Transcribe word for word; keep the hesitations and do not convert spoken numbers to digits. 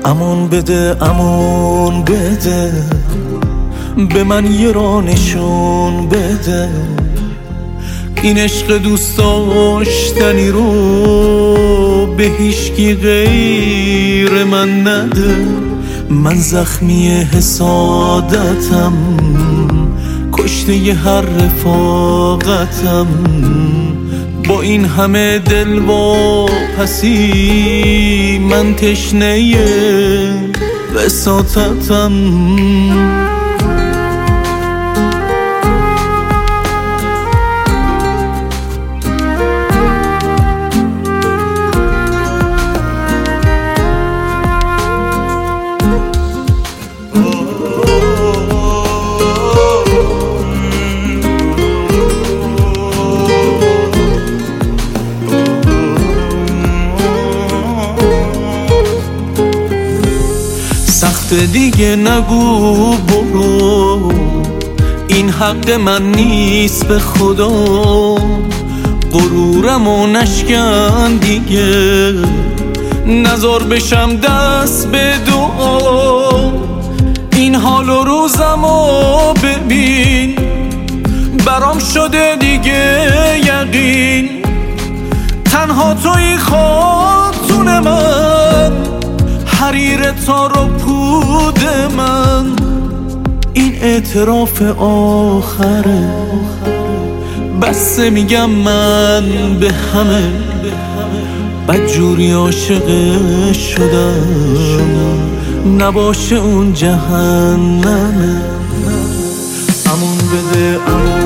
امان بده امان بده، به من یه راه نشون بده. این عشق دوست داشتنی رو به هیچکی غیر من نده. من زخمی حسادتم، کشته ی هر رفاقتم. با این همه دل واپسی من تشنه وساطتم. سخت دیگه نگو برو، این حق من نیست به خدا. غرورمو نشکن دیگه، نزار بشم دست به دعا. این حال و روزمو ببین، برام شده دیگه یقین. تنها توی خاتون من، حریر تار و پود من. این اعتراف آخره، بسه میگم من به همه. بدجوری عاشق شدم، نباشه اون جهنمه. امان بده امان